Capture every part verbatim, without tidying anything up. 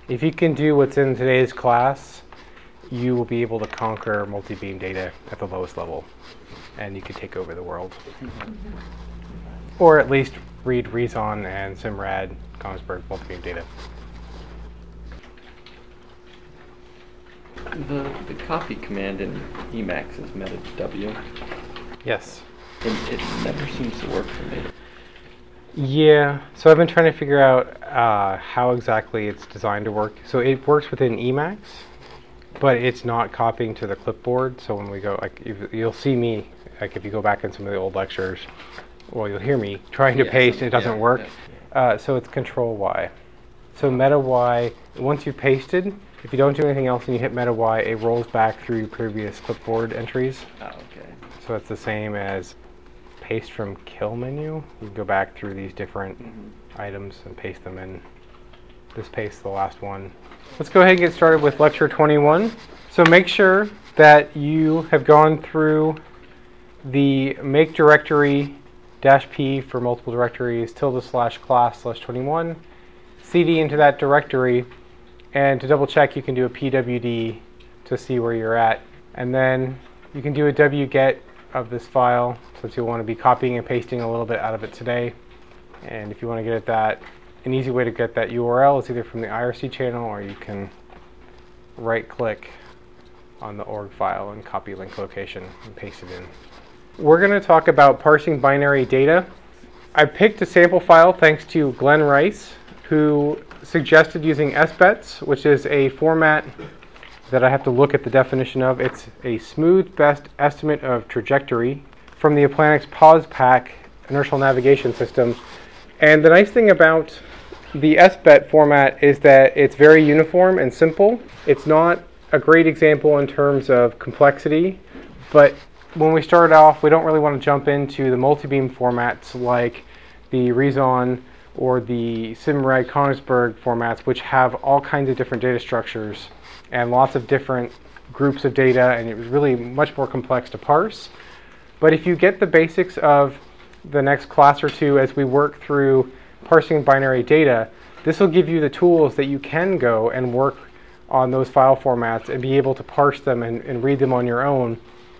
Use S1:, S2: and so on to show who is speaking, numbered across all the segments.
S1: If you can do what's in today's class, you will be able to conquer multi-beam data at the lowest level, and you can take over the world. Or at least read Reason and Simrad, Konigsberg multi-beam data.
S2: The, the copy command in Emacs is meta W.
S1: Yes.
S2: And it never seems to work for me.
S1: Yeah, so I've been trying to figure out uh, how exactly it's designed to work. So it works within Emacs, but it's not copying to the clipboard. So when we go, like, if, you'll see me, like if you go back in some of the old lectures, well, you'll hear me trying to
S2: Yeah,
S1: paste
S2: some,
S1: and it doesn't
S2: yeah,
S1: work.
S2: Yeah.
S1: Uh, so it's Control Y. So Meta Y, once you've pasted, if you don't do anything else and you hit Meta Y, it rolls back through your previous clipboard entries.
S2: Oh, okay.
S1: So it's the same as paste from kill menu. You can go back through these different
S2: Mm-hmm.
S1: items and paste them in. Just paste the last one. Let's go ahead and get started with lecture twenty-one. So make sure that you have gone through the make directory dash p for multiple directories tilde slash class slash twenty-one, cd into that directory, and to double check you can do a pwd to see where you're at, and then you can do a wget of this file since you'll want to be copying and pasting a little bit out of it today. And if you want to get at that, an easy way to get that U R L is either from the I R C channel, or you can right click on the org file and copy link location and paste it in. We're going to talk about parsing binary data. I picked a sample file thanks to Glenn Rice, who suggested using S B E T S, which is a format that I have to look at the definition of. It's a smooth best estimate of trajectory from the Applanix POSPAC inertial navigation system. And the nice thing about the S B E T format is that it's very uniform and simple. It's not a great example in terms of complexity, but when we start off, we don't really want to jump into the multi-beam formats like the Reason or the Simrad Konigsberg formats, which have all kinds of different data structures and lots of different groups of data, and it was really much more complex to parse. But if you get the basics of the next class or two as we work through parsing binary data, this will give you the tools that you can go and work on those file formats and be able to parse them and, and read them on your own.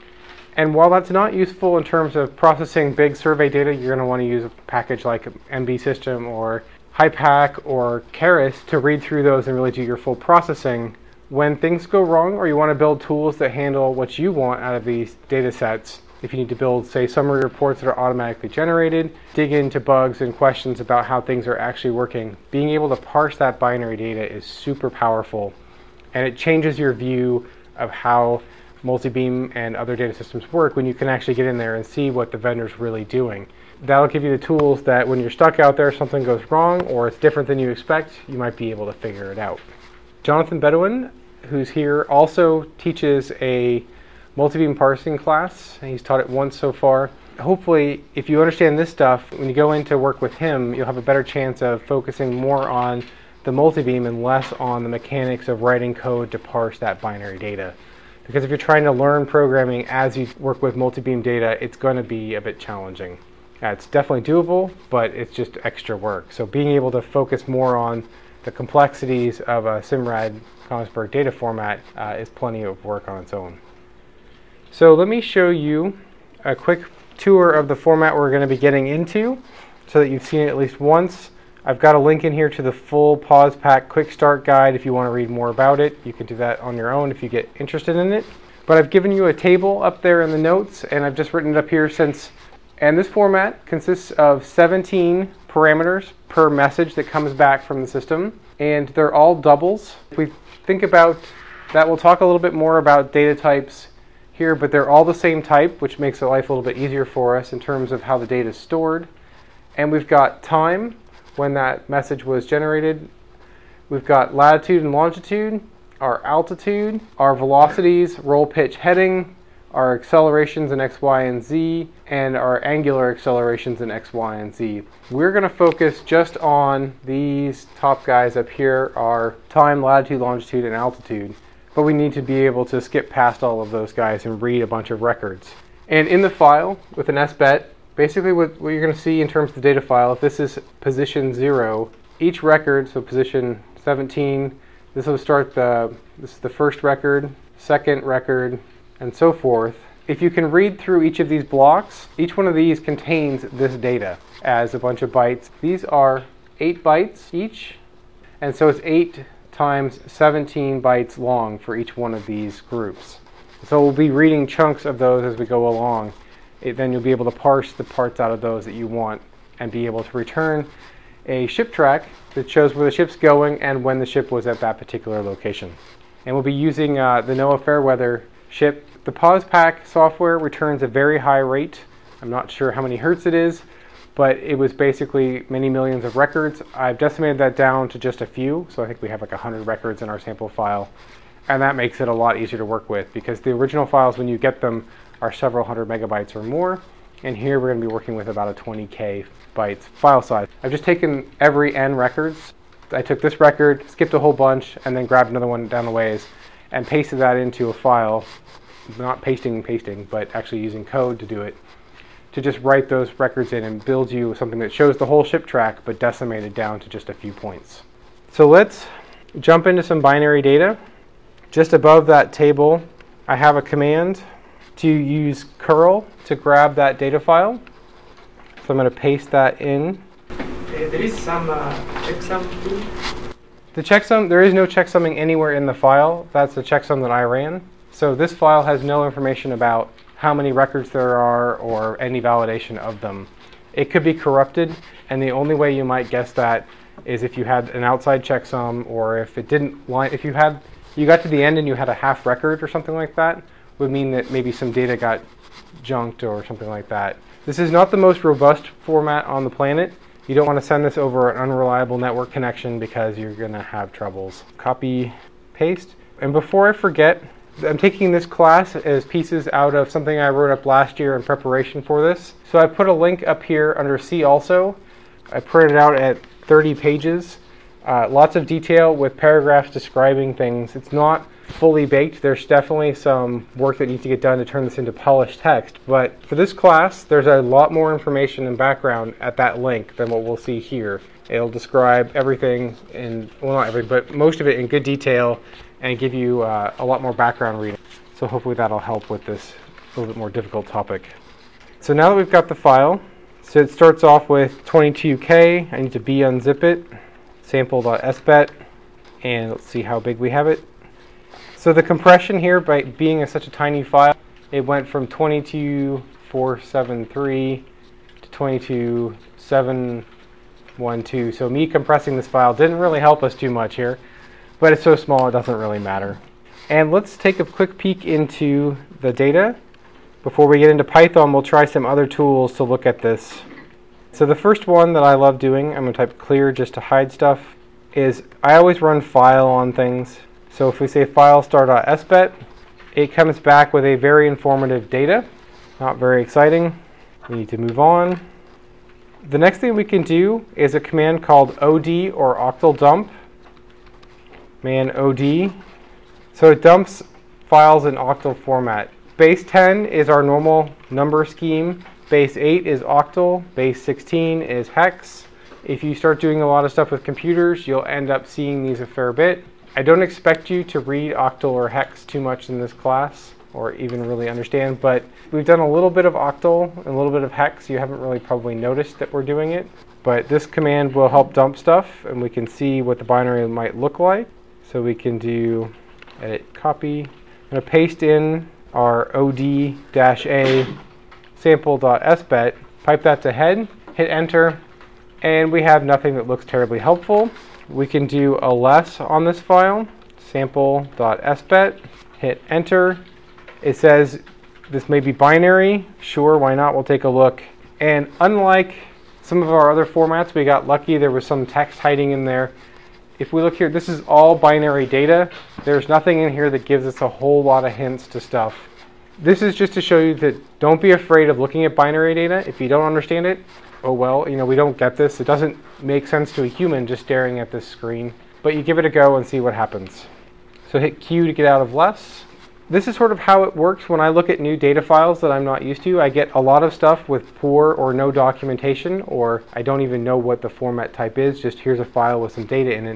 S1: And while that's not useful in terms of processing big survey data, you're going to want to use a package like M B System or HYPACK or Keras to read through those and really do your full processing. When things go wrong or you want to build tools that handle what you want out of these data sets, if you need to build, say, summary reports that are automatically generated, dig into bugs and questions about how things are actually working, being able to parse that binary data is super powerful, and it changes your view of how multi-beam and other data systems work when you can actually get in there and see what the vendor's really doing. That'll give you the tools that when you're stuck out there, something goes wrong or it's different than you expect, you might be able to figure it out. Jonathan Bedouin, who's here, also teaches a multi-beam parsing class, and he's taught it once so far. Hopefully, if you understand this stuff, when you go in to work with him, you'll have a better chance of focusing more on the multi-beam and less on the mechanics of writing code to parse that binary data. Because if you're trying to learn programming as you work with multi-beam data, it's going to be a bit challenging. Uh, it's definitely doable, but it's just extra work. So being able to focus more on the complexities of a Simrad Konigsberg data format uh, is plenty of work on its own. So let me show you a quick tour of the format we're going to be getting into so that you've seen it at least once. I've got a link in here to the full POSPAC Quick Start Guide if you want to read more about it. You can do that on your own if you get interested in it. But I've given you a table up there in the notes, and I've just written it up here since. And this format consists of seventeen parameters per message that comes back from the system, and they're all doubles. If we think about that, we'll talk a little bit more about data types here, but they're all the same type, which makes the life a little bit easier for us in terms of how the data is stored. And we've got time, when that message was generated. We've got latitude and longitude, our altitude, our velocities, roll, pitch, heading, our accelerations in x, y, and z, and our angular accelerations in x, y, and z. We're going to focus just on these top guys up here, our time, latitude, longitude, and altitude. But we need to be able to skip past all of those guys and read a bunch of records. And in the file with an S B E T, basically what, what you're going to see in terms of the data file, if this is position zero, each record, so position seventeen This will start the, this is the first record, second record, and so forth. If you can read through each of these blocks, each one of these contains this data as a bunch of bytes. These are eight bytes each, and so it's eight times seventeen bytes long for each one of these groups. So we'll be reading chunks of those as we go along. It, then you'll be able to parse the parts out of those that you want and be able to return a ship track that shows where the ship's going and when the ship was at that particular location. And we'll be using uh, the NOAA Fairweather ship. The PAWSPAC software returns a very high rate. I'm not sure how many hertz it is, but it was basically many millions of records. I've decimated that down to just a few, so I think we have like one hundred records in our sample file. And that makes it a lot easier to work with because the original files, when you get them, are several hundred megabytes or more. And here we're going to be working with about a twenty K bytes file size. I've just taken every N records. I took this record, skipped a whole bunch, and then grabbed another one down the ways and pasted that into a file. Not pasting and pasting, but actually using code to do it, to just write those records in and build you something that shows the whole ship track, but decimated down to just a few points. So let's jump into some binary data. Just above that table, I have a command to use curl to grab that data file. So I'm going to paste that in.
S3: There is some uh, checksum too.
S1: The checksum, there is no checksumming anywhere in the file. That's the checksum that I ran. So this file has no information about how many records there are or any validation of them. It could be corrupted, and the only way you might guess that is if you had an outside checksum, or if it didn't line, if you had, you got to the end and you had a half record or something like that, would mean that maybe some data got junked or something like that. This is not the most robust format on the planet. You don't want to send this over an unreliable network connection because you're going to have troubles. Copy, paste. And before I forget, I'm taking this class as pieces out of something I wrote up last year in preparation for this. So I put a link up here under See Also. I printed out at thirty pages. Uh, lots of detail with paragraphs describing things. It's not fully baked. There's definitely some work that needs to get done to turn this into polished text. But for this class, there's a lot more information and background at that link than what we'll see here. It'll describe everything in, well, not everything, but most of it in good detail and give you uh, a lot more background reading. So hopefully that'll help with this a little bit more difficult topic. So now that we've got the file, so it starts off with twenty-two K. I need to B unzip it, sample.sbet, and let's see how big we have it. So the compression here, by being a, such a tiny file, it went from twenty-two four seventy-three to twenty-two seven twelve. So me compressing this file didn't really help us too much here, but it's so small it doesn't really matter. And let's take a quick peek into the data. Before we get into Python, we'll try some other tools to look at this. So the first one that I love doing, I'm going to type clear just to hide stuff, is I always run file on things. So if we say file star.sbet, it comes back with a very informative data. Not very exciting. We need to move on. The next thing we can do is a command called O D or octal dump. Man O D. So it dumps files in octal format. Base ten is our normal number scheme. Base eight is octal. Base sixteen is hex. If you start doing a lot of stuff with computers, you'll end up seeing these a fair bit. I don't expect you to read octal or hex too much in this class, or even really understand, but we've done a little bit of octal and a little bit of hex. You haven't really probably noticed that we're doing it, but this command will help dump stuff, and we can see what the binary might look like. So we can do edit copy. I'm going to paste in our O D-A sample.sbet, pipe that to head, hit enter, and we have nothing that looks terribly helpful. We can do a less on this file, sample.sbet, hit enter. It says this may be binary. Sure, why not? We'll take a look. And unlike some of our other formats, we got lucky. There was some text hiding in there. If we look here, this is all binary data. There's nothing in here that gives us a whole lot of hints to stuff. This is just to show you that don't be afraid of looking at binary data. If you don't understand it, oh well, you know, we don't get this. It doesn't make sense to a human just staring at this screen. But you give it a go and see what happens. So hit Q to get out of less. This is sort of how it works when I look at new data files that I'm not used to. I get a lot of stuff with poor or no documentation, or I don't even know what the format type is. Just here's a file with some data in it.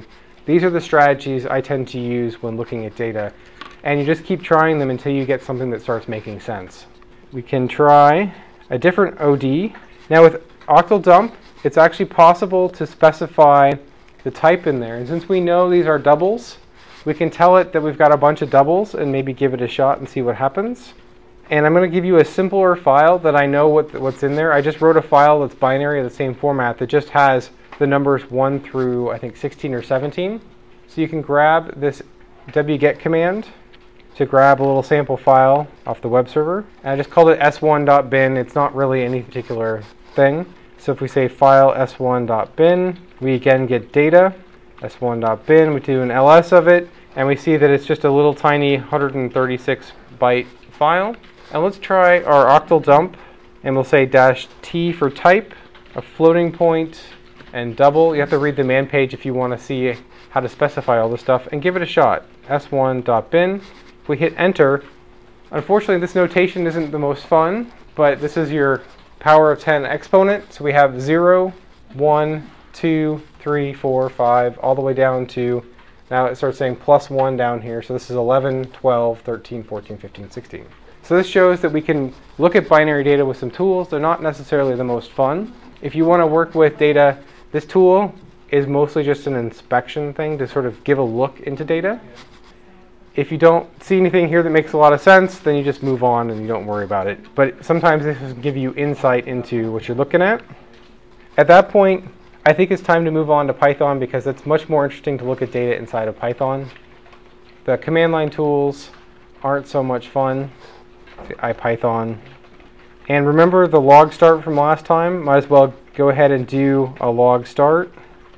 S1: These are the strategies I tend to use when looking at data. And you just keep trying them until you get something that starts making sense. We can try a different O D. Now with octal dump, it's actually possible to specify the type in there. And since we know these are doubles, we can tell it that we've got a bunch of doubles and maybe give it a shot and see what happens. And I'm going to give you a simpler file that I know what, what's in there. I just wrote a file that's binary of the same format that just has the numbers one through I think sixteen or seventeen. So you can grab this wget command to grab a little sample file off the web server. And I just called it s one dot bin. It's not really any particular thing. So if we say file s one dot bin, we again get data, s one dot bin, we do an ls of it, and we see that it's just a little tiny one hundred thirty-six byte file. And let's try our octal dump, and we'll say dash t for type, a floating point, and double. You have to read the man page if you want to see how to specify all this stuff, and give it a shot. s one dot bin. If we hit enter, unfortunately this notation isn't the most fun, but this is your power of ten exponent. So we have zero, one, two, three, four, five, all the way down to, now it starts saying plus one down here. So this is eleven, twelve, thirteen, fourteen, fifteen, sixteen. So this shows that we can look at binary data with some tools. They're not necessarily the most fun. If you want to work with data, this tool is mostly just an inspection thing to sort of give a look into data. If you don't see anything here that makes a lot of sense, then you just move on and you don't worry about it. But sometimes this will give you insight into what you're looking at. At that point, I think it's time to move on to Python because it's much more interesting to look at data inside of Python. The command line tools aren't so much fun. IPython. And remember the log start from last time? Might as well go ahead and do a log start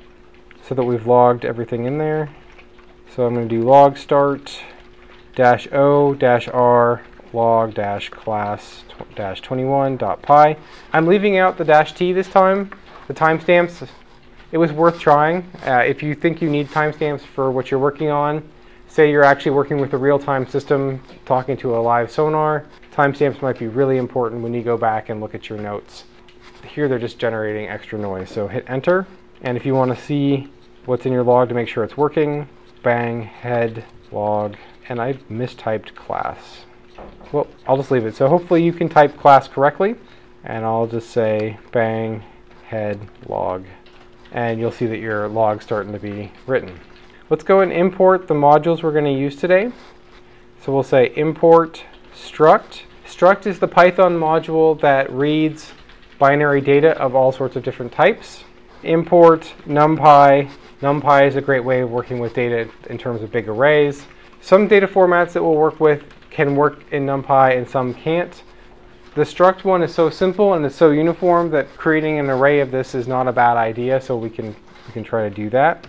S1: so that we've logged everything in there. So I'm going to do log start dash o dash r log dash class dash twenty-one dot py. I'm leaving out the dash t this time, the timestamps. It was worth trying. Uh, if you think you need timestamps for what you're working on, say you're actually working with a real-time system talking to a live sonar, timestamps might be really important when you go back and look at your notes. Here they're just generating extra noise. So hit enter, and if you want to see what's in your log to make sure it's working, bang, head, log, and I mistyped class. Well, I'll just leave it. So hopefully you can type class correctly, and I'll just say bang, head, log, and you'll see that your log's starting to be written. Let's go and import the modules we're going to use today. So we'll say import struct. Struct is the Python module that reads binary data of all sorts of different types. Import NumPy. NumPy is a great way of working with data in terms of big arrays. Some data formats that we'll work with can work in NumPy and some can't. The struct one is so simple and it's so uniform that creating an array of this is not a bad idea, so we can, we can try to do that.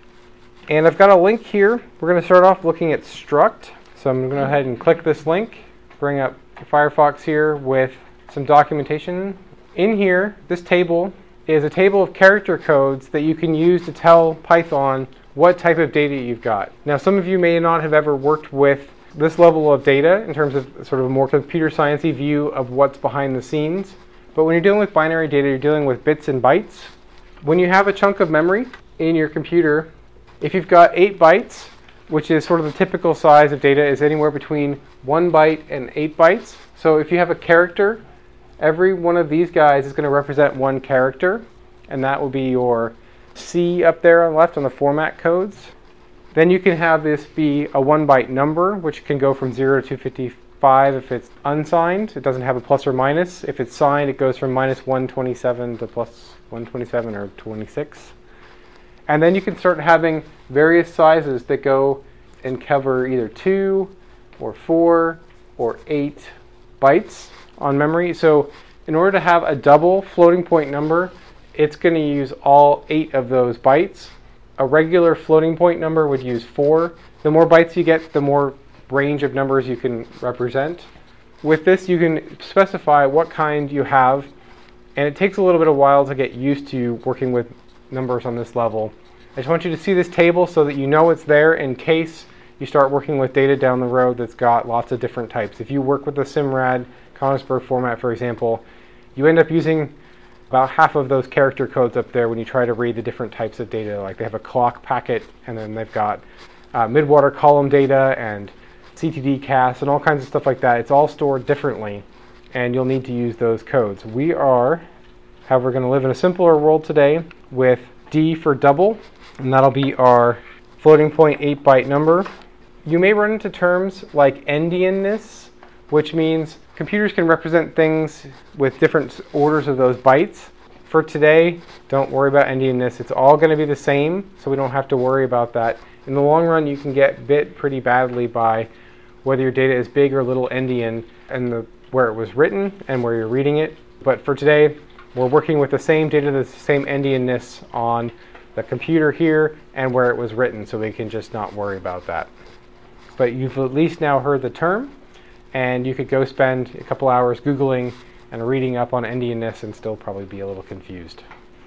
S1: And I've got a link here. We're going to start off looking at struct. So I'm going to go ahead and click this link, bring up Firefox here with some documentation. In here, this table is a table of character codes that you can use to tell Python what type of data you've got. Now, some of you may not have ever worked with this level of data in terms of sort of a more computer sciencey view of what's behind the scenes. But when you're dealing with binary data, you're dealing with bits and bytes. When you have a chunk of memory in your computer, if you've got eight bytes, which is sort of the typical size of data, is anywhere between one byte and eight bytes. So if you have a character, every one of these guys is going to represent one character, and that will be your C up there on the left on the format codes. Then you can have this be a one byte number, which can go from zero to two fifty-five if it's unsigned. It doesn't have a plus or minus. If it's signed, it goes from minus one twenty-seven to plus one twenty-seven or twenty-six. And then you can start having various sizes that go and cover either two or four or eight bytes on memory. So in order to have a double floating point number, it's going to use all eight of those bytes. A regular floating point number would use four. The more bytes you get, the more range of numbers you can represent. With this, you can specify what kind you have, and it takes a little bit of while to get used to working with numbers on this level. I just want you to see this table so that you know it's there in case you start working with data down the road that's got lots of different types. If you work with the Simrad Konigsberg format, for example, you end up using about half of those character codes up there when you try to read the different types of data. Like they have a clock packet, and then they've got uh, midwater column data and C T D cast and all kinds of stuff like that. It's all stored differently, and you'll need to use those codes. We are, however, going to live in a simpler world today with D for double, and that'll be our floating point eight byte number. You may run into terms like endianness, which means computers can represent things with different orders of those bytes. For today, don't worry about endianness. It's all going to be the same, so we don't have to worry about that. In the long run, you can get bit pretty badly by whether your data is big or little endian and the, where it was written and where you're reading it. But for today, we're working with the same data, the same endianness on the computer here and where it was written, so we can just not worry about that. But you've at least now heard the term, and you could go spend a couple hours Googling and reading up on endianness and still probably be a little confused.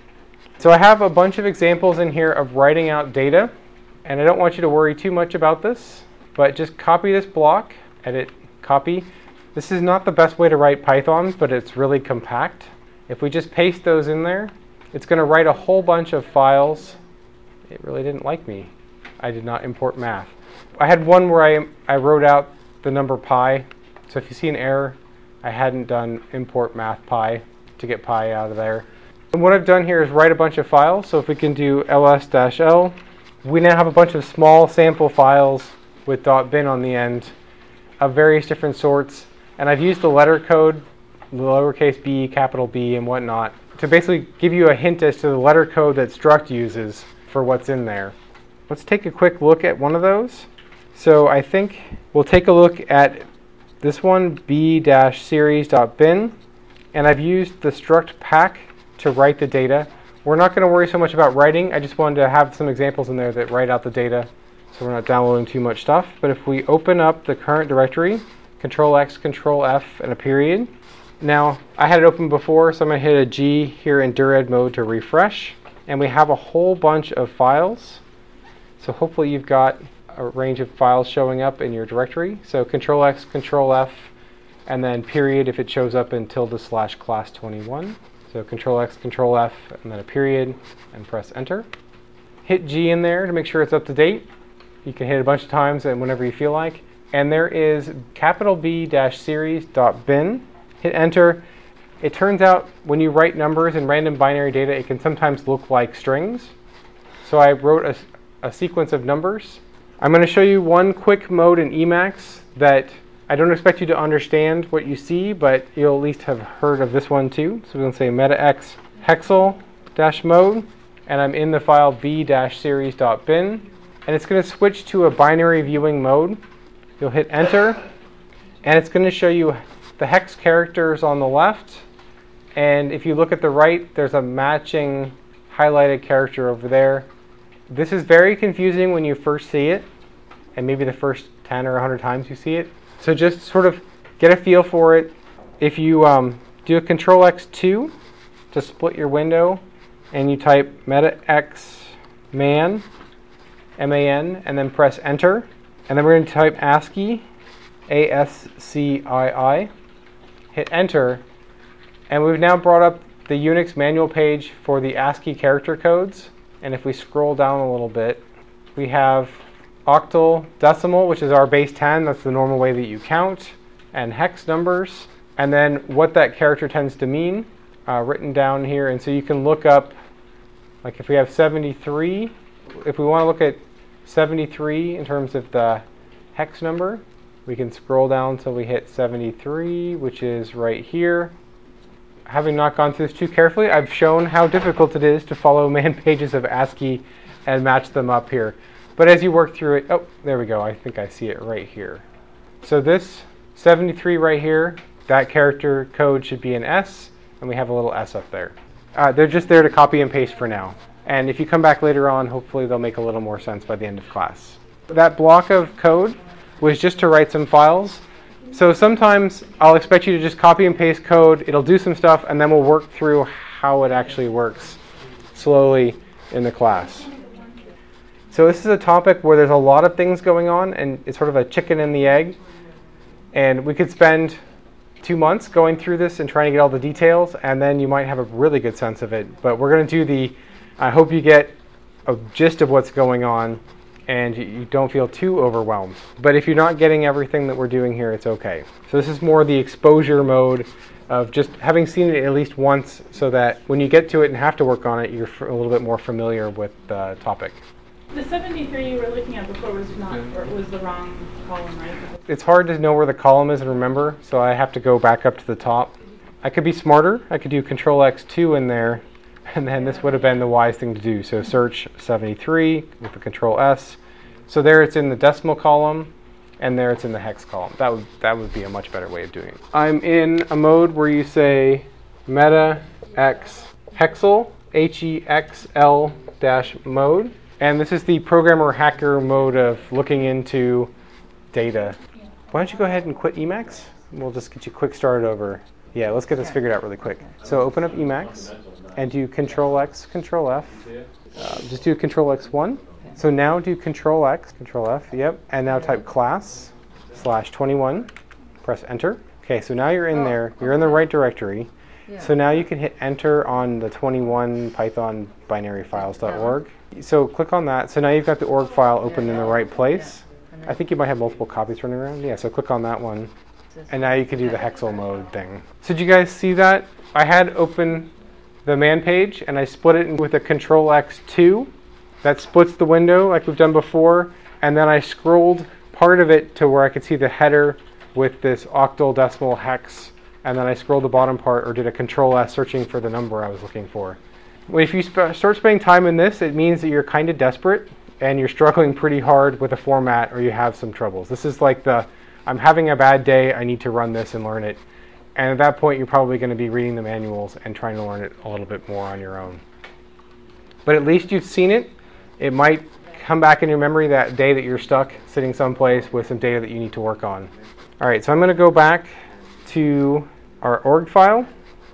S1: So I have a bunch of examples in here of writing out data, and I don't want you to worry too much about this, but just copy this block, edit, copy. This is not the best way to write Python, but it's really compact. If we just paste those in there, it's going to write a whole bunch of files. It really didn't like me. I did not import math. I had one where I, I wrote out the number pi. So if you see an error, I hadn't done import math pi to get pi out of there. And what I've done here is write a bunch of files. So if we can do ls-l, we now have a bunch of small sample files with .bin on the end of various different sorts. And I've used the letter code, the lowercase b, capital B, and whatnot, to basically give you a hint as to the letter code that struct uses for what's in there. Let's take a quick look at one of those. So I think we'll take a look at this one, b-series.bin, and I've used the struct pack to write the data. We're not going to worry so much about writing. I just wanted to have some examples in there that write out the data, so we're not downloading too much stuff. But if we open up the current directory, control X, control F, and a period. Now, I had it open before, so I'm going to hit a G here in Dured mode to refresh. And we have a whole bunch of files. So hopefully you've got a range of files showing up in your directory. So control X, control F, and then period if it shows up in tilde slash class twenty-one. So control X, control F, and then a period, and press enter. Hit G in there to make sure it's up to date. You can hit it a bunch of times and whenever you feel like. And there is capital B-series.bin. Hit enter. It turns out when you write numbers in random binary data, it can sometimes look like strings. So I wrote a, a sequence of numbers. I'm going to show you one quick mode in Emacs that I don't expect you to understand what you see, but you'll at least have heard of this one too. So we're going to say metax hexel-mode, and I'm in the file b-series.bin, and it's going to switch to a binary viewing mode. You'll hit enter, and it's going to show you the hex characters on the left, and if you look at the right, there's a matching highlighted character over there. This is very confusing when you first see it, and maybe the first ten or a hundred times you see it. So just sort of get a feel for it. If you um, do a control X two to split your window, and you type metax man, M A N, and then press enter, and then we're going to type ASCII, A S C I I, hit enter, and we've now brought up the Unix manual page for the ASCII character codes. And if we scroll down a little bit, we have octal decimal, which is our base ten, that's the normal way that you count, and hex numbers, and then what that character tends to mean, uh, written down here. And so you can look up, like if we have seventy-three, if we want to look at seventy-three in terms of the hex number, we can scroll down until we hit seventy-three, which is right here. Having not gone through this too carefully, I've shown how difficult it is to follow man pages of ASCII and match them up here. But as you work through it, oh, there we go. I think I see it right here. So this seventy-three right here, that character code should be an S, and we have a little S up there. Uh, they're just there to copy and paste for now. And if you come back later on, hopefully they'll make a little more sense by the end of class. That block of code was just to write some files. So sometimes I'll expect you to just copy and paste code, it'll do some stuff, and then we'll work through how it actually works slowly in the class. So this is a topic where there's a lot of things going on, and it's sort of a chicken and the egg. And we could spend two months going through this and trying to get all the details, and then you might have a really good sense of it. But we're going to do the, I hope you get a gist of what's going on and you, you don't feel too overwhelmed. But if you're not getting everything that we're doing here, it's okay. So this is more the exposure mode of just having seen it at least once, so that when you get to it and have to work on it, you're a little bit more familiar with the topic.
S4: The seventy-three you were looking at before was not, or was the wrong column, right?
S1: It's hard to know where the column is and remember, so I have to go back up to the top. I could be smarter. I could do Control X two in there, and then this would have been the wise thing to do. So search seventy-three with the Control S. So there it's in the decimal column, and there it's in the hex column. That would, that would be a much better way of doing it. I'm in a mode where you say meta x hexel, H E X L dash mode. And this is the programmer hacker mode of looking into data. Why don't you go ahead and quit Emacs? We'll just get you quick started over. Yeah, let's get this figured out really quick. So open up Emacs and do Control X, Control F. Uh, just do Control X one. So now do Control X, Control F, yep. And now type class slash twenty-one. Press enter. Okay, so now you're in there. You're in the right directory. So now you can hit enter on the twenty-one python binary files dot org. So click on that. So now you've got the org file open in the right place. I think you might have multiple copies running around. Yeah, so click on that one. And now you can do the hexel mode thing. So did you guys see that? I had open the man page and I split it with a Control X two. That splits the window like we've done before. And then I scrolled part of it to where I could see the header with this octal decimal hex. And then I scrolled the bottom part or did a Control S searching for the number I was looking for. If you sp start spending time in this, it means that you're kind of desperate and you're struggling pretty hard with a format or you have some troubles. This is like the, I'm having a bad day, I need to run this and learn it. And at that point, you're probably going to be reading the manuals and trying to learn it a little bit more on your own. But at least you've seen it. It might come back in your memory that day that you're stuck sitting someplace with some data that you need to work on. All right, so I'm going to go back to our org file.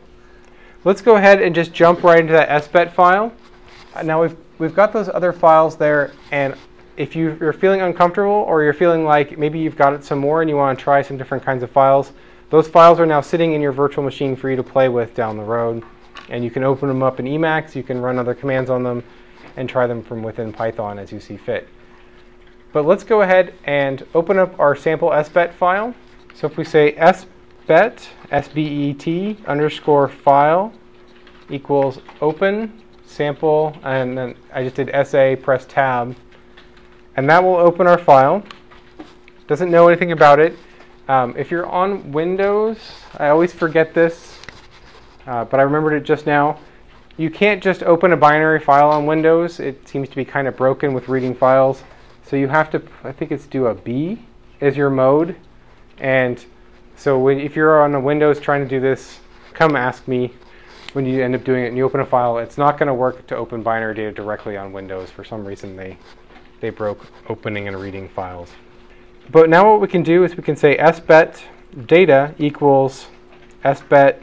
S1: Let's go ahead and just jump right into that S B E T file. Uh, now we've, we've got those other files there, and if you, you're feeling uncomfortable or you're feeling like maybe you've got it some more and you want to try some different kinds of files, those files are now sitting in your virtual machine for you to play with down the road. And you can open them up in Emacs, you can run other commands on them, and try them from within Python as you see fit. But let's go ahead and open up our sample S B E T file. So if we say S B E T, S B E T underscore file equals open sample, and then I just did S A, press tab, and that will open our file. Doesn't know anything about it. Um, if you're on Windows, I always forget this, uh, but I remembered it just now. You can't just open a binary file on Windows. It seems to be kind of broken with reading files. So you have to, I think it's do a B as your mode. And so when, if you're on a Windows trying to do this, come ask me when you end up doing it and you open a file. It's not going to work to open binary data directly on Windows. For some reason, they, they broke opening and reading files. But now what we can do is we can say S B E T data equals S B E T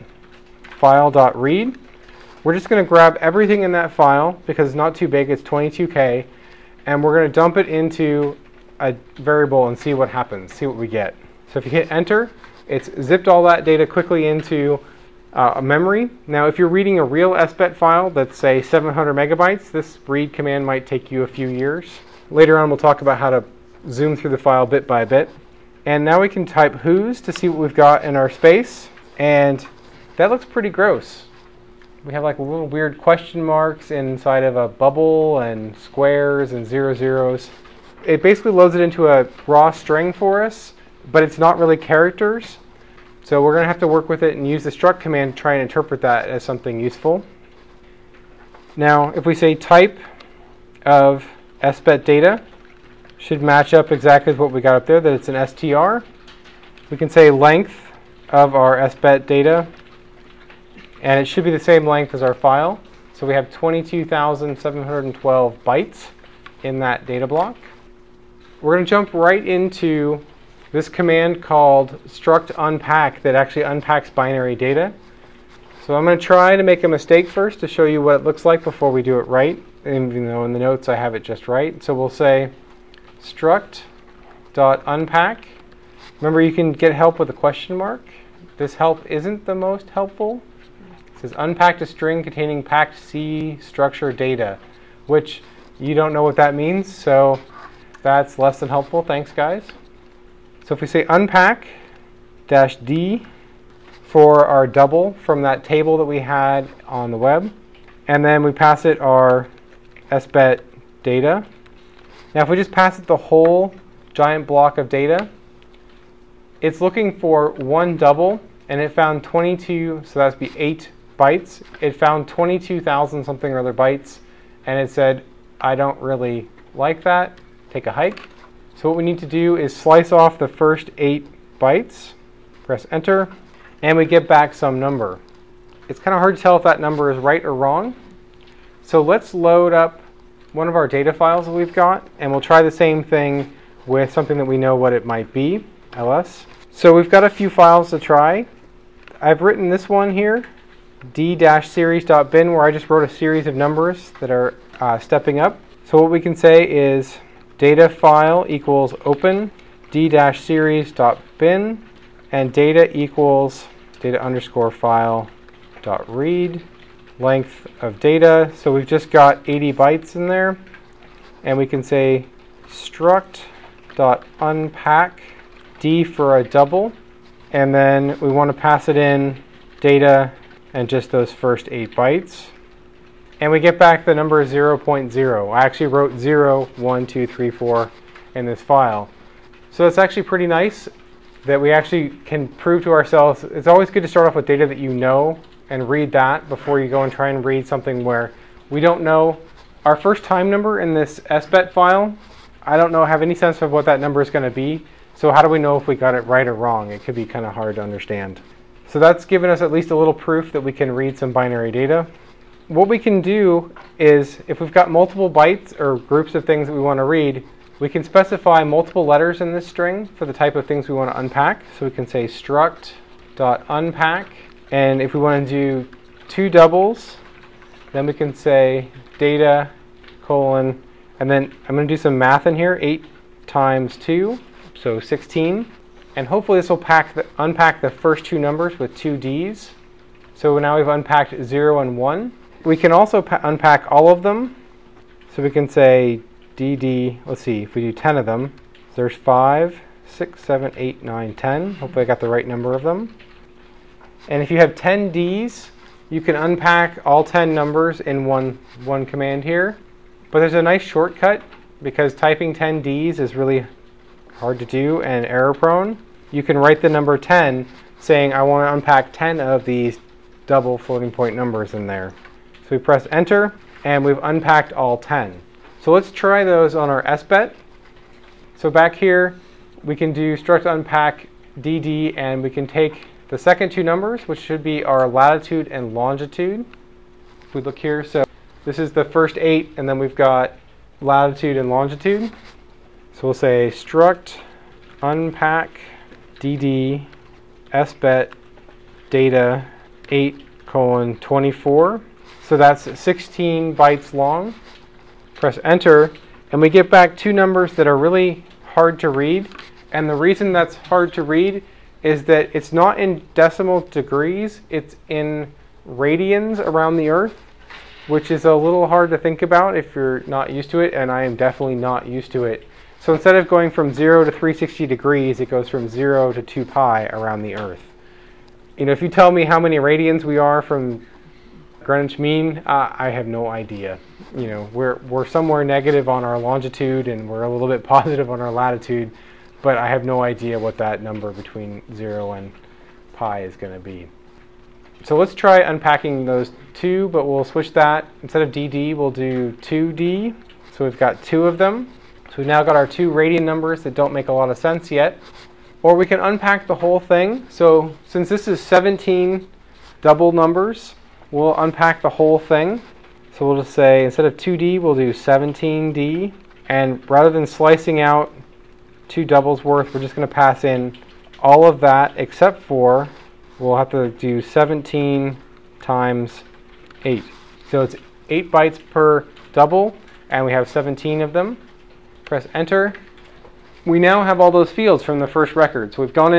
S1: file.read. We're just going to grab everything in that file because it's not too big, it's twenty-two K, and we're going to dump it into a variable and see what happens, see what we get. So if you hit enter, it's zipped all that data quickly into uh, a memory. Now if you're reading a real S B E T file that's say seven hundred megabytes, this read command might take you a few years. Later on we'll talk about how to zoom through the file bit by bit. And now we can type whos to see what we've got in our space, and that looks pretty gross. We have like little weird question marks inside of a bubble and squares and zero zeros. It basically loads it into a raw string for us, but it's not really characters. So we're going to have to work with it and use the struct command to try and interpret that as something useful. Now, if we say type of S B E T data, should match up exactly with what we got up there, that it's an S T R. We can say length of our S B E T data, and it should be the same length as our file. So we have twenty-two thousand seven hundred twelve bytes in that data block. We're going to jump right into this command called struct unpack that actually unpacks binary data. So I'm going to try to make a mistake first to show you what it looks like before we do it right, even though in the notes I have it just right. So we'll say struct.unpack. Remember, you can get help with a question mark. this help isn't the most helpful. It says unpacked a string containing packed C structure data, which you don't know what that means, so that's less than helpful. Thanks, guys. So if we say unpack dash D for our double from that table that we had on the web, and then we pass it our S B E T data. Now if we just pass it the whole giant block of data, it's looking for one double, and it found twenty-two, so that's be eight bytes. It found twenty-two thousand something or other bytes, and it said, I don't really like that, take a hike. So what we need to do is slice off the first eight bytes, press enter, and we get back some number. It's kind of hard to tell if that number is right or wrong. So let's load up one of our data files that we've got, and we'll try the same thing with something that we know what it might be, ls. So we've got a few files to try. I've written this one here, d-series.bin, where I just wrote a series of numbers that are uh, stepping up. So what we can say is data file equals open d-series.bin, and data equals data underscore file dot read, length of data. So we've just got eighty bytes in there, and we can say struct dot unpack d for a double, and then we want to pass it in data and just those first eight bytes, and we get back the number zero point zero. I actually wrote zero, one, two, three, four in this file. So that's actually pretty nice that we actually can prove to ourselves. It's always good to start off with data that you know and read that before you go and try and read something where we don't know. Our first time number in this S B E T file, I don't know, have any sense of what that number is going to be. So how do we know if we got it right or wrong? It could be kind of hard to understand. So that's given us at least a little proof that we can read some binary data. What we can do is, if we've got multiple bytes or groups of things that we want to read, we can specify multiple letters in this string for the type of things we want to unpack. So we can say struct.unpack, and if we want to do two doubles, then we can say data colon, and then I'm going to do some math in here, eight times two, so sixteen. And hopefully this will pack the, unpack the first two numbers with two D's. So now we've unpacked zero and one. We can also unpack all of them. So we can say D D, let's see, if we do ten of them, so there's five, six, seven, eight, nine, ten. Hopefully I got the right number of them. And if you have ten D's, you can unpack all ten numbers in one, one command here. But there's a nice shortcut, because typing ten D's is really hard to do and error prone. You can write the number ten saying I want to unpack ten of these double floating point numbers in there. So we press enter, and we've unpacked all ten. So let's try those on our S B E T. So back here, we can do struct unpack D D, and we can take the second two numbers, which should be our latitude and longitude. If we look here, so this is the first eight, and then we've got latitude and longitude. So we'll say struct unpack D D S B E T data eight colon twenty-four. So that's sixteen bytes long. Press enter, and we get back two numbers that are really hard to read. And the reason that's hard to read is that it's not in decimal degrees, it's in radians around the Earth, which is a little hard to think about if you're not used to it, and I am definitely not used to it. So instead of going from zero to three hundred sixty degrees, it goes from zero to two pi around the Earth. You know, if you tell me how many radians we are from Greenwich mean, uh, I have no idea. You know, we're, we're somewhere negative on our longitude, and we're a little bit positive on our latitude, but I have no idea what that number between zero and pi is going to be. So let's try unpacking those two, but we'll switch that. Instead of D D, we'll do two D. So we've got two of them. So we've now got our two radian numbers that don't make a lot of sense yet. Or we can unpack the whole thing. So since this is seventeen double numbers, we'll unpack the whole thing. So we'll just say, instead of two D, we'll do seventeen D. And rather than slicing out two doubles worth, we're just going to pass in all of that except for, we'll have to do seventeen times eight. So it's eight bytes per double, and we have seventeen of them. Press enter. We now have all those fields from the first record. So we've gone in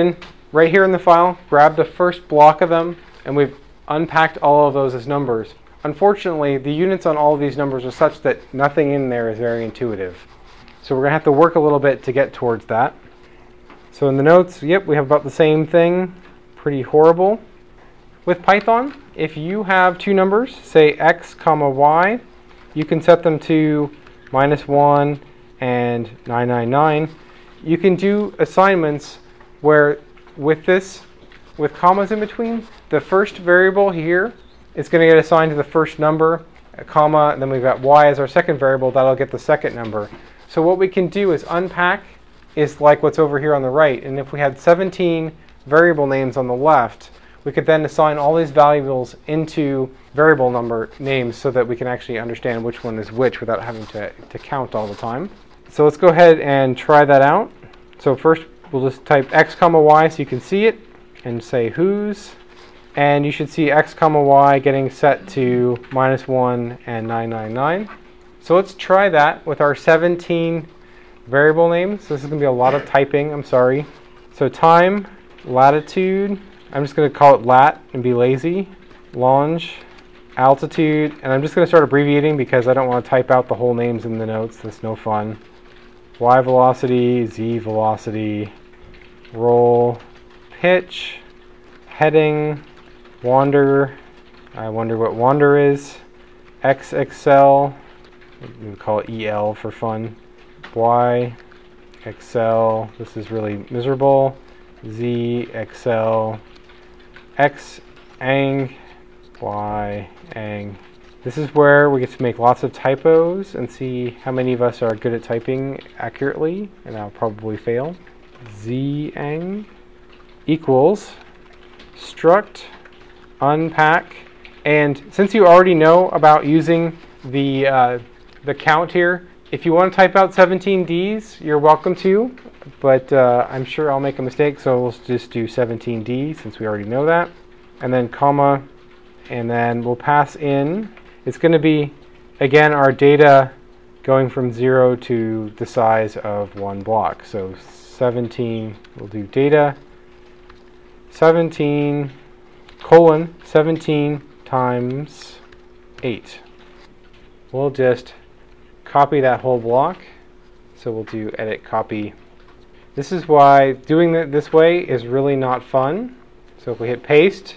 S1: right here in the file, grab the first block of them, and we've unpacked all of those as numbers. Unfortunately, the units on all of these numbers are such that nothing in there is very intuitive. So we're going to have to work a little bit to get towards that. So in the notes, yep, we have about the same thing. Pretty horrible. With Python, if you have two numbers, say x comma y, you can set them to minus one and nine nine nine. You can do assignments where with this, with commas in between, the first variable here is going to get assigned to the first number, a comma, and then we've got y as our second variable, that'll get the second number. So what we can do is unpack is like what's over here on the right, and if we had seventeen variable names on the left, we could then assign all these variables into variable number names so that we can actually understand which one is which without having to, to count all the time. So let's go ahead and try that out. So first we'll just type x comma y so you can see it and say whose, and you should see x comma y getting set to minus one and nine nine nine. So let's try that with our seventeen variable names. So this is going to be a lot of typing, I'm sorry. So time, latitude, I'm just going to call it lat and be lazy, longe, altitude, and I'm just going to start abbreviating because I don't want to type out the whole names in the notes. That's no fun. Y velocity, Z velocity, roll, pitch, heading, wander, I wonder what wander is, X X L, we call it E L for fun, Y, X L, this is really miserable, Z, X L, X, ang, Y, ang. This is where we get to make lots of typos and see how many of us are good at typing accurately, and I'll probably fail. Z, ang, equals, struct, unpack, and since you already know about using the, uh, the count here, if you want to type out seventeen D's, you're welcome to, but uh, I'm sure I'll make a mistake, so we'll just do seventeen D since we already know that. And then comma, and then we'll pass in, it's going to be, again, our data going from zero to the size of one block. So seventeen, we'll do data, seventeen, colon, seventeen times eight. We'll just copy that whole block. So we'll do edit copy. This is why doing it this way is really not fun. So if we hit paste,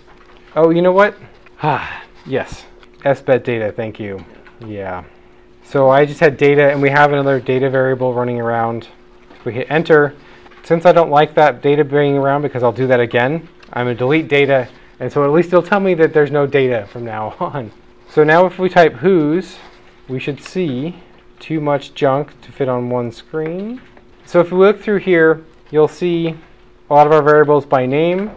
S1: oh, you know what? Ah, yes, S B E T data, thank you. Yeah. So I just had data, and we have another data variable running around. If we hit enter, since I don't like that data being around because I'll do that again, I'm going to delete data, and so at least it'll tell me that there's no data from now on. So now if we type whose, we should see too much junk to fit on one screen. So if we look through here, you'll see a lot of our variables by name,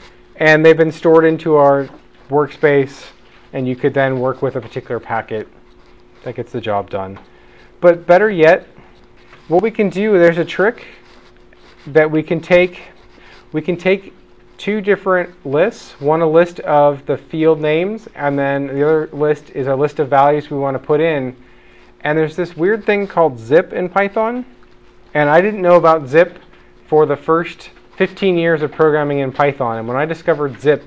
S1: and they've been stored into our workspace, and you could then work with a particular packet that gets the job done. But better yet, what we can do, there's a trick that we can take. We can take two different lists, one a list of the field names, and then the other list is a list of values we want to put in. And there's this weird thing called zip in Python, and I didn't know about zip for the first fifteen years of programming in Python, and when I discovered zip,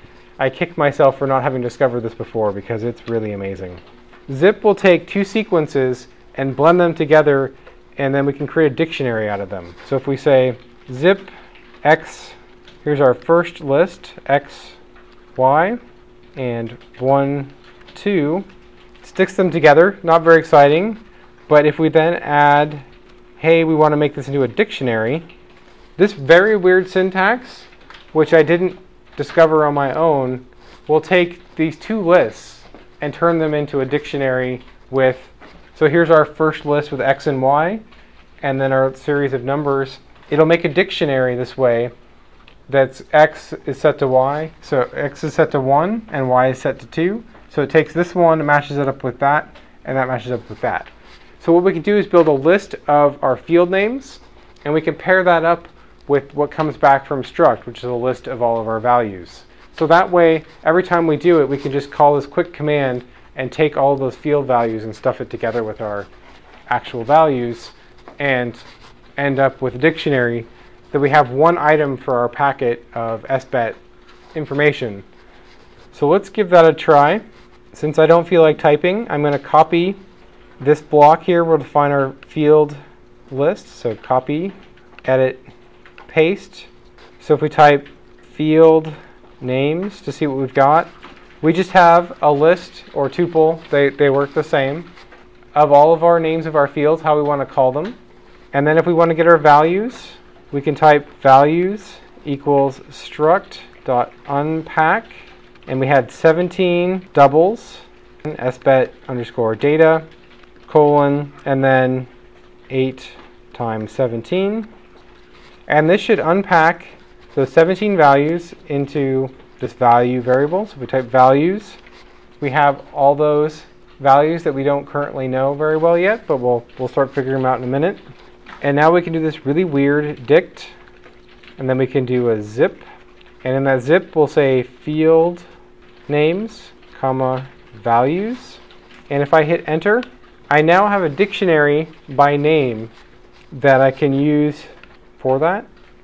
S1: I kicked myself for not having discovered this before because it's really amazing. Zip will take two sequences and blend them together, and then we can create a dictionary out of them. So if we say zip x, here's our first list, x, y, and one, two, sticks them together, not very exciting, but if we then add, hey, we want to make this into a dictionary, this very weird syntax, which I didn't discover on my own, will take these two lists and turn them into a dictionary with, so here's our first list with x and y, and then our series of numbers. It'll make a dictionary this way that's x is set to y, so x is set to one and y is set to two. So it takes this one and matches it up with that, and that matches up with that. So what we can do is build a list of our field names, and we can pair that up with what comes back from struct, which is a list of all of our values. So that way, every time we do it, we can just call this quick command and take all of those field values and stuff it together with our actual values and end up with a dictionary that we have one item for our packet of S B E T information. So let's give that a try. Since I don't feel like typing, I'm going to copy this block here. We'll define our field list. So copy, edit, paste. So if we type field names to see what we've got, we just have a list or tuple, they, they work the same, of all of our names of our fields, how we want to call them. And then if we want to get our values, we can type values equals struct dot unpack, and we had seventeen doubles, S B E T underscore data, colon, and then eight times seventeen. And this should unpack those seventeen values into this value variable. So if we type values, we have all those values that we don't currently know very well yet, but we'll, we'll start figuring them out in a minute. And now we can do this really weird dict, and then we can do a zip. And in that zip, we'll say field names, comma, values. And if I hit enter, I now have a dictionary by name that I can use for that.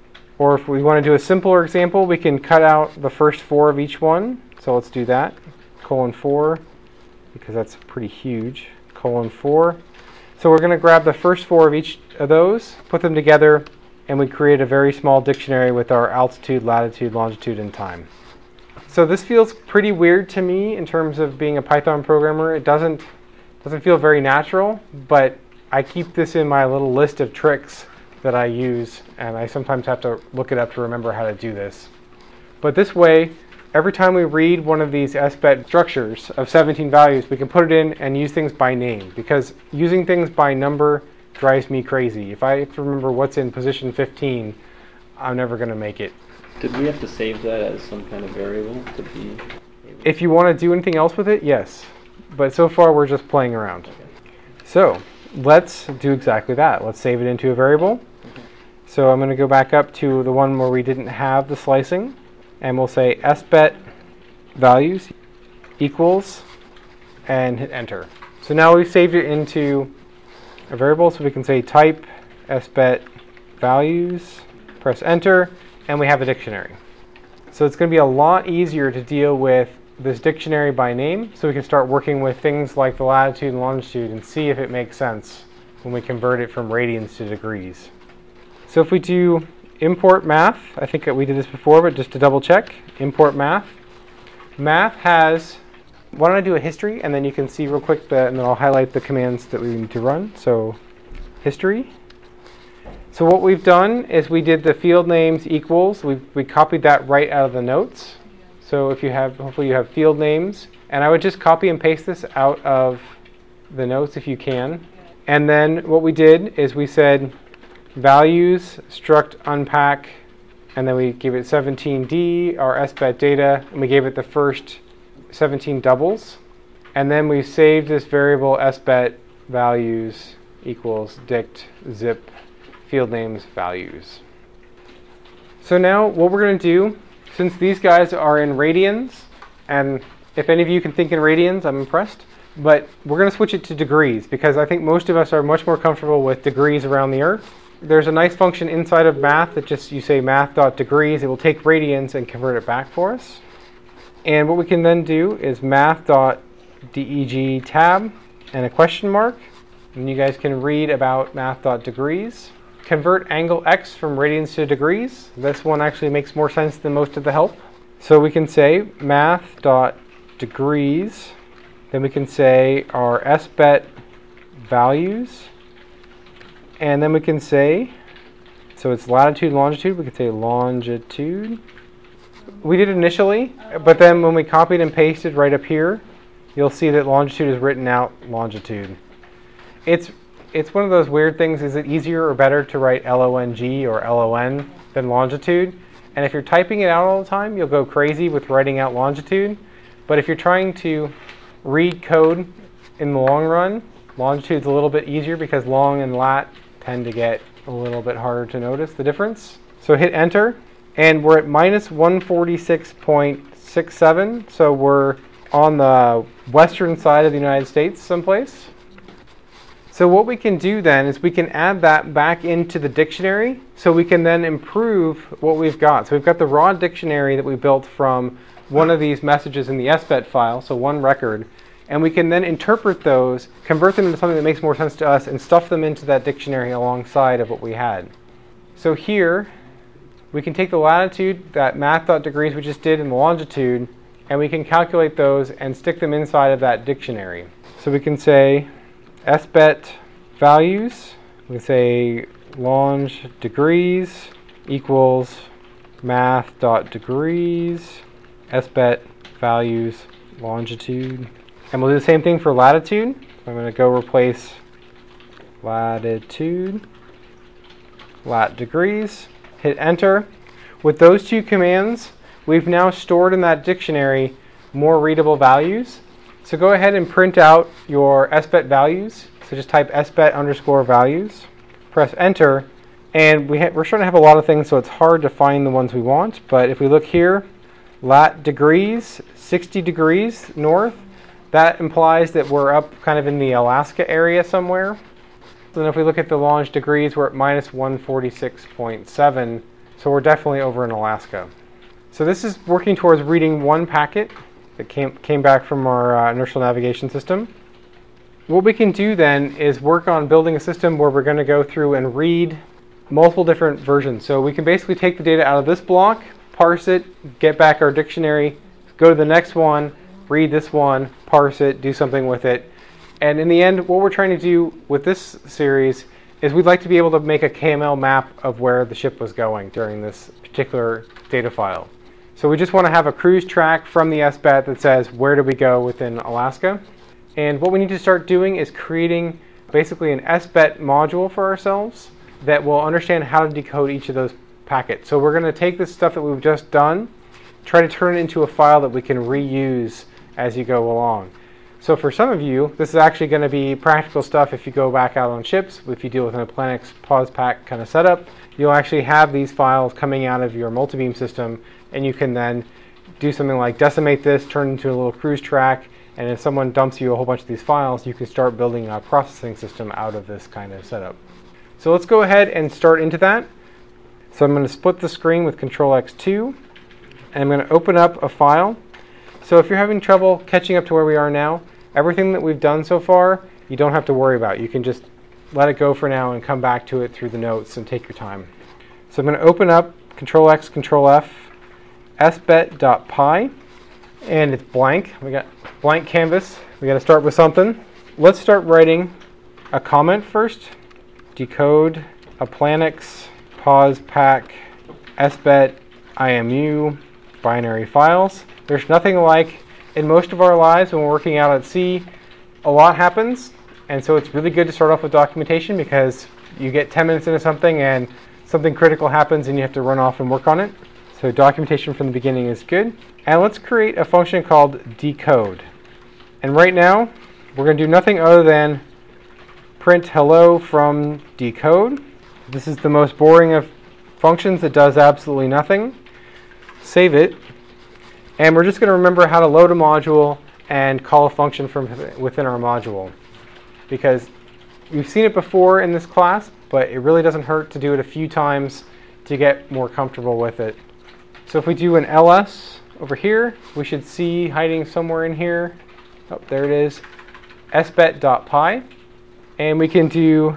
S1: Or if we want to do a simpler example, we can cut out the first four of each one. So let's do that. Colon four, because that's pretty huge. Colon four. So we're going to grab the first four of each of those, put them together, and we create a very small dictionary with our altitude, latitude, longitude, and time. So this feels pretty weird to me in terms of being a Python programmer. It doesn't, doesn't feel very natural, but I keep this in my little list of tricks that I use, and I sometimes have to look it up to remember how to do this. But this way, every time we read one of these S B E T structures of seventeen values, we can put it in and use things by name, because using things by number drives me crazy. If I have to remember what's in position fifteen, I'm never going to make it.
S2: Did we have to save that as some kind of variable to be able to...
S1: If you want to do anything else with it, yes. But so far, we're just playing around. So let's do exactly that. Let's save it into a variable. So I'm going to go back up to the one where we didn't have the slicing, and we'll say S B E T values equals, and hit enter. So now we've saved it into a variable, so we can say type S B E T values, press enter, and we have a dictionary. So it's going to be a lot easier to deal with this dictionary by name, so we can start working with things like the latitude and longitude and see if it makes sense when we convert it from radians to degrees. So if we do import math, I think that we did this before, but just to double check, import math. Math has, why don't I do a history, and then you can see real quick, the, and then I'll highlight the commands that we need to run. So history. So what we've done is we did the field names equals. We, we copied that right out of the notes. So if you have, hopefully you have field names. And I would just copy and paste this out of the notes if you can. And then what we did is we said values, struct unpack, and then we gave it seventeen D, our S B E T data, and we gave it the first seventeen doubles. And then we saved this variable S B E T values equals dict zip field names values. So now what we're going to do, since these guys are in radians, and if any of you can think in radians, I'm impressed, but we're going to switch it to degrees, because I think most of us are much more comfortable with degrees around the Earth. There's a nice function inside of math that just, you say math.degrees, it will take radians and convert it back for us. And what we can then do is math.deg tab and a question mark, and you guys can read about math.degrees. Convert angle x from radians to degrees. This one actually makes more sense than most of the help. So we can say math.degrees, then we can say our S B E T values, and then we can say, so it's latitude, longitude, we could say longitude. We did initially, but then when we copied and pasted right up here, you'll see that longitude is written out longitude. It's It's one of those weird things. Is it easier or better to write L O N G or L O N than longitude? And if you're typing it out all the time, you'll go crazy with writing out longitude. But if you're trying to read code in the long run, longitude's a little bit easier, because long and lat tend to get a little bit harder to notice the difference. So hit enter, and we're at minus one forty-six point six seven. So we're on the western side of the United States someplace. So what we can do then is we can add that back into the dictionary so we can then improve what we've got. So we've got the raw dictionary that we built from one of these messages in the S B E T file, so one record, and we can then interpret those, convert them into something that makes more sense to us, and stuff them into that dictionary alongside of what we had. So here, we can take the latitude, that math.degrees we just did, and the longitude, and we can calculate those and stick them inside of that dictionary. So we can say S B E T values, we can say long degrees equals math.degrees, S B E T values, longitude. And we'll do the same thing for latitude. I'm going to go replace latitude, lat degrees, hit enter. With those two commands, we've now stored in that dictionary more readable values. So go ahead and print out your S B E T values. So just type S B E T underscore values, press enter, and we we're starting to have a lot of things, so it's hard to find the ones we want. But if we look here, lat degrees, sixty degrees north, that implies that we're up kind of in the Alaska area somewhere. Then if we look at the long degrees, we're at minus one forty-six point seven, so we're definitely over in Alaska. So this is working towards reading one packet that came, came back from our uh, inertial navigation system. What we can do then is work on building a system where we're going to go through and read multiple different versions. So we can basically take the data out of this block, parse it, get back our dictionary, go to the next one, read this one, parse it, do something with it. And in the end, what we're trying to do with this series is we'd like to be able to make a K M L map of where the ship was going during this particular data file. So we just want to have a cruise track from the S B E T that says where do we go within Alaska. And what we need to start doing is creating basically an S B E T module for ourselves that will understand how to decode each of those packets. So we're going to take this stuff that we've just done, try to turn it into a file that we can reuse as you go along. So for some of you, this is actually going to be practical stuff if you go back out on ships. If you deal with an Applanix PAWSPAC kind of setup, you'll actually have these files coming out of your multibeam system, and you can then do something like decimate this, turn it into a little cruise track, and if someone dumps you a whole bunch of these files, you can start building a processing system out of this kind of setup. So let's go ahead and start into that. So I'm going to split the screen with control X two, and I'm going to open up a file. So if you're having trouble catching up to where we are now, everything that we've done so far, you don't have to worry about. You can just let it go for now and come back to it through the notes and take your time. So I'm going to open up control X, control F, S B E T.py, and it's blank. We got blank canvas. We got to start with something. Let's start writing a comment first. Decode Applanix PAWSPAC S B E T I M U binary files. There's nothing like, in most of our lives when we're working out at sea, a lot happens, and so it's really good to start off with documentation because you get ten minutes into something and something critical happens and you have to run off and work on it. So documentation from the beginning is good. And let's create a function called decode. And right now, we're going to do nothing other than print hello from decode. This is the most boring of functions. It does absolutely nothing. Save it. And we're just going to remember how to load a module and call a function from within our module. Because we've seen it before in this class, but it really doesn't hurt to do it a few times to get more comfortable with it. So if we do an L S over here, we should see hiding somewhere in here, oh, there it is, S B E T.py. And we can do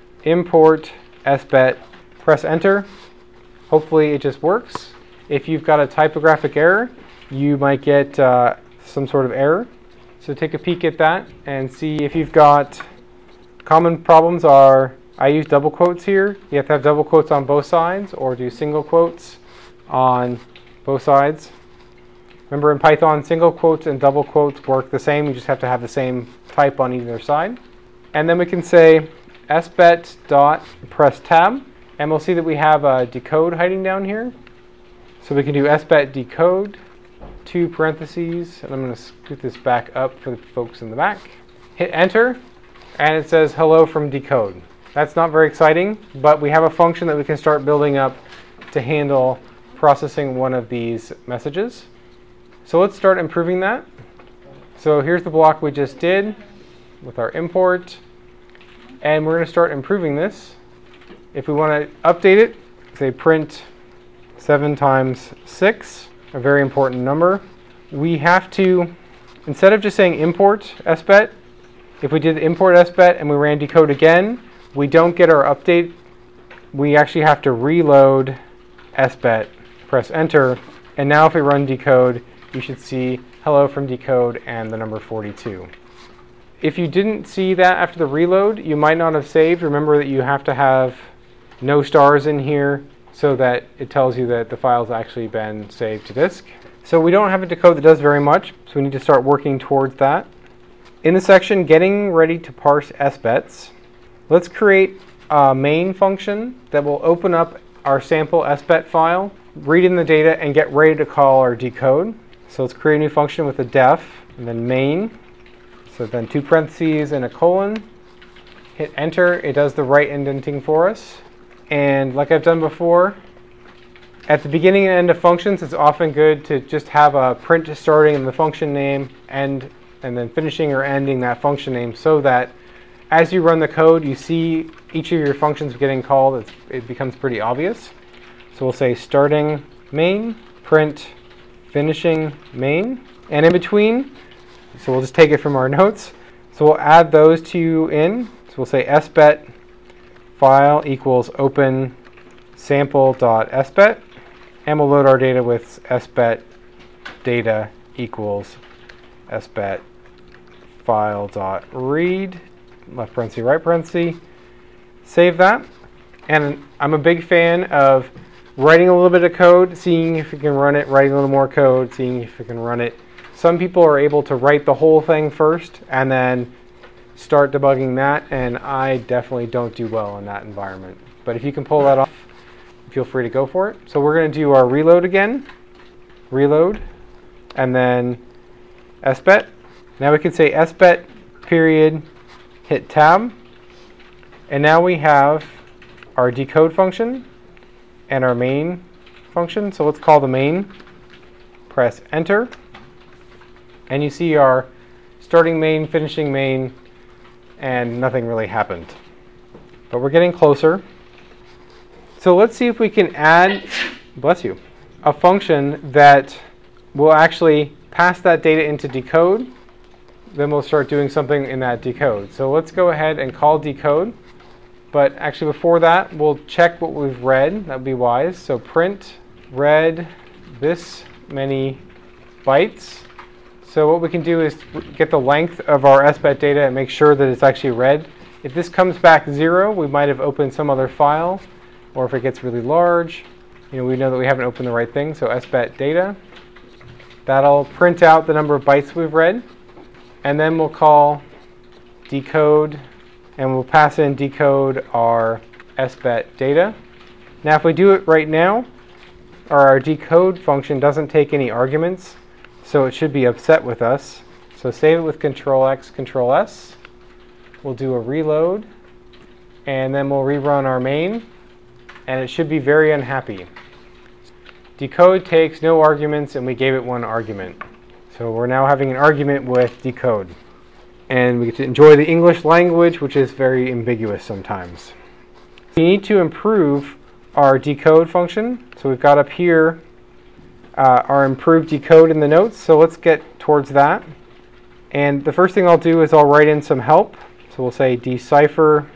S1: import S B E T, press enter. Hopefully it just works. If you've got a typographic error, you might get uh, some sort of error. So take a peek at that and see if you've got common problems are, I use double quotes here. You have to have double quotes on both sides or do single quotes on both sides. Remember in Python, single quotes and double quotes work the same. You just have to have the same type on either side. And then we can say S B E T dot press tab, and we'll see that we have a decode hiding down here. So we can do S B E T decode, two parentheses, and I'm going to scoot this back up for the folks in the back. Hit enter, and it says hello from decode. That's not very exciting, but we have a function that we can start building up to handle processing one of these messages. So let's start improving that. So here's the block we just did with our import. And we're going to start improving this. If we want to update it, say print seven times six, a very important number. We have to, instead of just saying import S B E T, if we did import S B E T and we ran decode again, we don't get our update. We actually have to reload S B E T, press enter, and now if we run decode, you should see hello from decode and the number forty-two. If you didn't see that after the reload, you might not have saved. Remember that you have to have no stars in here so that it tells you that the file's actually been saved to disk. So we don't have a decode that does very much, so we need to start working towards that. In the section getting ready to parse S B E Ts, let's create a main function that will open up our sample S B E T file, read in the data, and get ready to call our decode. So let's create a new function with a def, and then main. So then two parentheses and a colon. Hit enter. It does the right indenting for us. And like I've done before, at the beginning and end of functions, it's often good to just have a print starting in the function name and, and then finishing or ending that function name so that as you run the code, you see each of your functions getting called. It's, it becomes pretty obvious. So we'll say starting main, print finishing main, and in between, so we'll just take it from our notes. So we'll add those two in. So we'll say S B E T file equals open sample.sbet, and we'll load our data with S B E T data equals S B E T file.read, left parenthesis, right parenthesis. Save that. And I'm a big fan of writing a little bit of code, seeing if you can run it, writing a little more code, seeing if you can run it. Some people are able to write the whole thing first and then start debugging that, and I definitely don't do well in that environment. But if you can pull that off, feel free to go for it. So we're going to do our reload again, reload, and then S B E T. Now we can say S B E T period, hit tab, and now we have our decode function and our main function. So let's call the main, press enter, and you see our starting main, finishing main, and nothing really happened. But we're getting closer. So let's see if we can add, bless you, a function that will actually pass that data into decode. Then we'll start doing something in that decode. So let's go ahead and call decode. But actually before that, we'll check what we've read. That would be wise. So print read this many bytes. So what we can do is get the length of our S B E T data and make sure that it's actually read. If this comes back zero, we might have opened some other file. Or if it gets really large, you know, we know that we haven't opened the right thing. So S B E T data. That'll print out the number of bytes we've read. And then we'll call decode, and we'll pass in decode our S B E T data. Now if we do it right now, our decode function doesn't take any arguments, so it should be upset with us. So save it with control X, control S. We'll do a reload, and then we'll rerun our main, and it should be very unhappy. Decode takes no arguments, and we gave it one argument. So we're now having an argument with decode. And we get to enjoy the English language, which is very ambiguous sometimes. We need to improve our decode function. So we've got up here uh, our improved decode in the notes. So let's get towards that. And the first thing I'll do is I'll write in some help. So we'll say decipher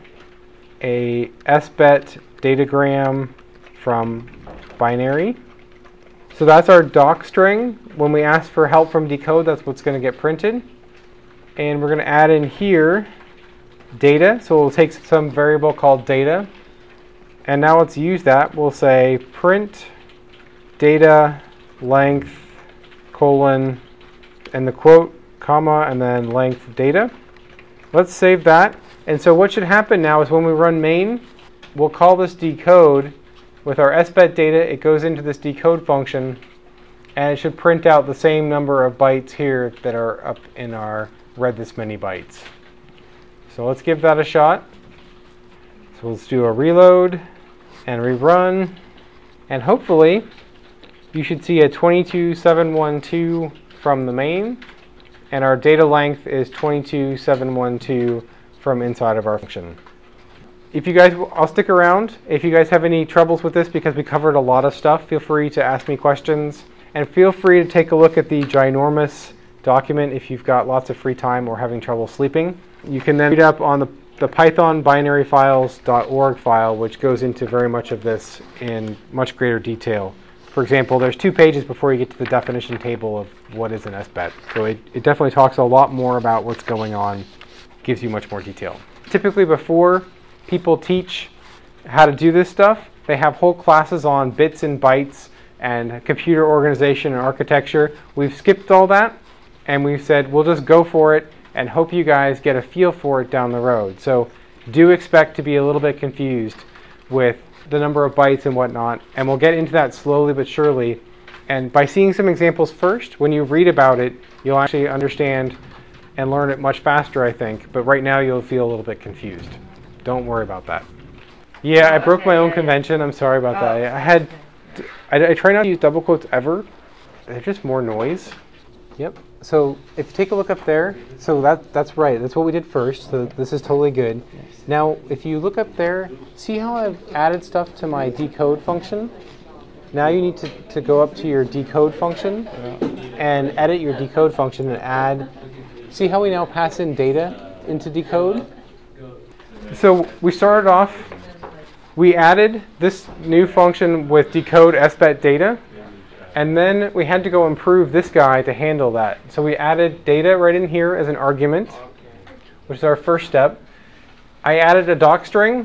S1: a S B E T datagram from binary. So that's our doc string. When we ask for help from decode, that's what's going to get printed. And we're going to add in here data. So we'll take some variable called data. And now let's use that. We'll say print data length colon and the quote comma and then length data. Let's save that. And so what should happen now is when we run main, we'll call this decode. With our S B E T data, it goes into this decode function, and it should print out the same number of bytes here that are up in our read this many bytes. So let's give that a shot. So let's do a reload and rerun, and hopefully you should see a twenty-two seven twelve from the main, and our data length is twenty-two seven twelve from inside of our function. if you guys, I'll stick around. If you guys have any troubles with this, because we covered a lot of stuff, feel free to ask me questions. And feel free to take a look at the ginormous document if you've got lots of free time or having trouble sleeping. You can then read up on the, the python binary files dot org file, which goes into very much of this in much greater detail. For example, there's two pages before you get to the definition table of what is an S B E T. So it, it definitely talks a lot more about what's going on, gives you much more detail. Typically before people teach how to do this stuff, they have whole classes on bits and bytes and computer organization and architecture. We've skipped all that, and we've said we'll just go for it and hope you guys get a feel for it down the road. So do expect to be a little bit confused with the number of bytes and whatnot, and we'll get into that slowly but surely. And by seeing some examples first, when you read about it, you'll actually understand and learn it much faster, I think. But right now you'll feel a little bit confused. Don't worry about that. Yeah, I broke my own convention. I'm sorry about that. I had, I, I try not to use double quotes ever. They're just more noise. Yep. So if you take a look up there, so that that's right. That's what we did first. So this is totally good. Now, if you look up there, see how I've added stuff to my decode function? Now you need to, to go up to your decode function and edit your decode function and add. See how we now pass in data into decode? So we started off, we added this new function with decode S B E T data, and then we had to go improve this guy to handle that. So we added data right in here as an argument, which is our first step. I added a doc string,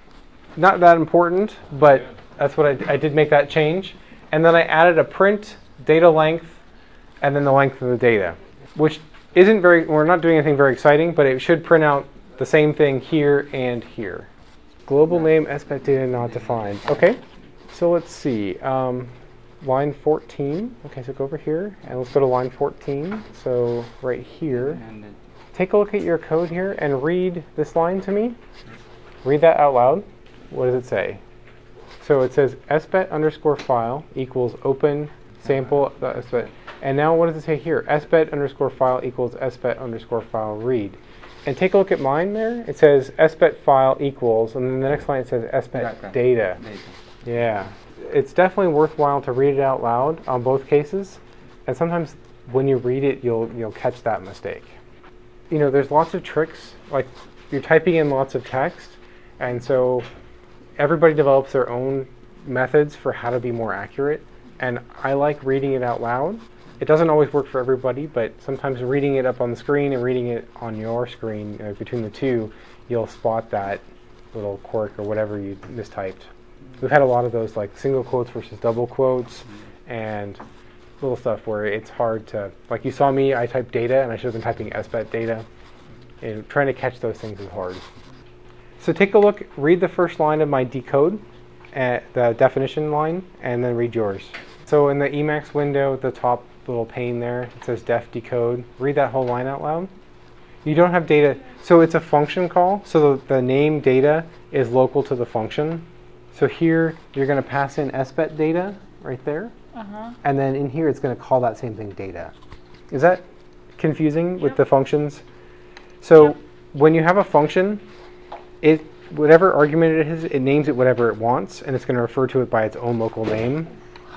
S1: not that important, but that's what I, I did make that change. And then I added a print data length and then the length of the data, which isn't very, we're not doing anything very exciting, but it should print out the same thing here and here. Global name S B E T data not defined. Okay, so let's see. Um, line fourteen. Okay, so go over here and let's go to line fourteen. So right here. Take a look at your code here and read this line to me. Read that out loud. What does it say? So it says S B E T underscore file equals open sample. S B E T. And now what does it say here? S B E T underscore file equals S B E T underscore file read. And take a look at mine there. It says S B E T file equals, and then the next line it says S B E T data. data. Yeah. It's definitely worthwhile to read it out loud on both cases. And sometimes when you read it, you'll you'll catch that mistake. You know, there's lots of tricks. Like you're typing in lots of text, and so everybody develops their own methods for how to be more accurate. And I like reading it out loud. It doesn't always work for everybody, but sometimes reading it up on the screen and reading it on your screen, uh, between the two, you'll spot that little quirk or whatever you mistyped. We've had a lot of those, like single quotes versus double quotes, and little stuff where it's hard to, like you saw me, I typed data, and I should have been typing S B E T data. And trying to catch those things is hard. So take a look, read the first line of my decode, uh, the definition line, and then read yours. So in the Emacs window, at the top little pane there, it says def decode. Read that whole line out loud. You don't have data, so it's a function call, so the, the name data is local to the function. So here, you're going to pass in S B E T data right there,
S4: Uh-huh.
S1: and then in here, it's going to call that same thing data. Is that confusing with
S4: Yep.
S1: the functions? So
S4: Yep.
S1: when you have a function, it whatever argument it is, it names it whatever it wants, and it's going to refer to it by its own local name.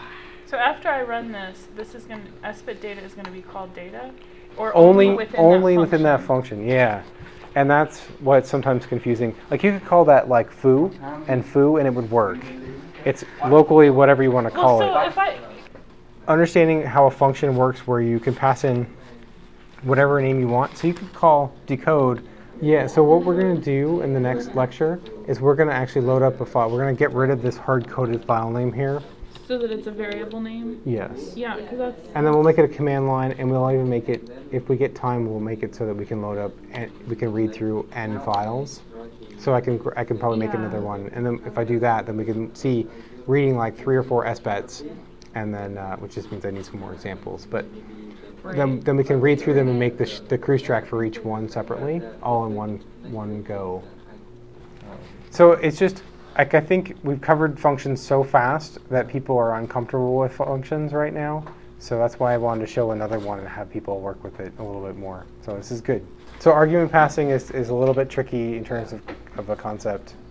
S4: So after I run this, this is going to, S B E T data is going to be called data? Or
S1: Only,
S4: only within
S1: only
S4: that
S1: within that function, yeah. And that's what's sometimes confusing. Like you could call that like foo and foo, and it would work. It's locally whatever you want to call
S4: Well, so
S1: it.
S4: if I,
S1: Understanding how a function works, where you can pass in whatever name you want. So you could call decode. Yeah. So what we're going to do in the next lecture is we're going to actually load up a file. We're going to get rid of this hard-coded file name here.
S4: so that it's a variable name?
S1: Yes.
S4: Yeah, because that's...
S1: And then we'll make it a command line, and we'll even make it, if we get time, we'll make it so that we can load up and we can read through N files. So I can I can probably make
S4: Yeah.
S1: another one, and then if I do that, then we can see reading like three or four S B E Ts, and then uh, which just means I need some more examples. But then then we can read through them and make the sh the cruise track for each one separately, all in one one go. So it's just. Like I think we've covered functions so fast that people are uncomfortable with functions right now. So that's why I wanted to show another one and have people work with it a little bit more. So this is good. So argument passing is, is a little bit tricky in terms of, of a concept.